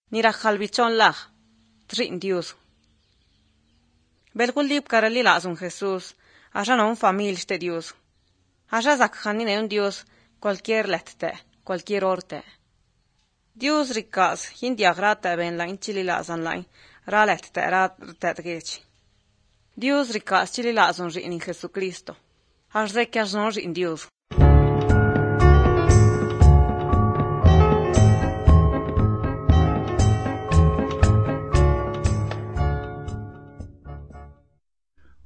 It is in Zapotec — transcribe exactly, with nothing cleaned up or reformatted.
ni rajalbichon laj, trin Dios. Belgulip karali lazun Jesús, asha no un famil este Dios. Asha zakhanine un Dios, cualquier lette, cualquier orte. Dios rikas, hindia grata ben la inchili lazan lain, ralette ratet gechi. Dios rikas chili lazun rin in Jesucristo. Asha que asno rin Dios.